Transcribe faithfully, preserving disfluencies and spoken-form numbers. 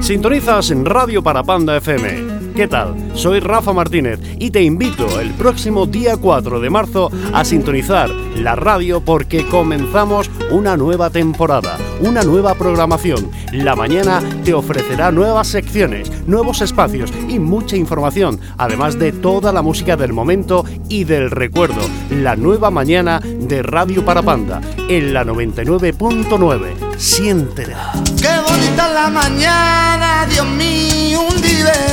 Sintonizas en Radio Parapanda F M. ¿Qué tal? Soy Rafa Martínez y te invito el próximo día cuatro de marzo a sintonizar la radio porque comenzamos una nueva temporada, una nueva programación. La mañana te ofrecerá nuevas secciones, nuevos espacios y mucha información, además de toda la música del momento y del recuerdo. La nueva mañana de Radio Parapanda en la noventa y nueve punto nueve. Siéntela. Qué bonita la mañana, Dios mío, un día.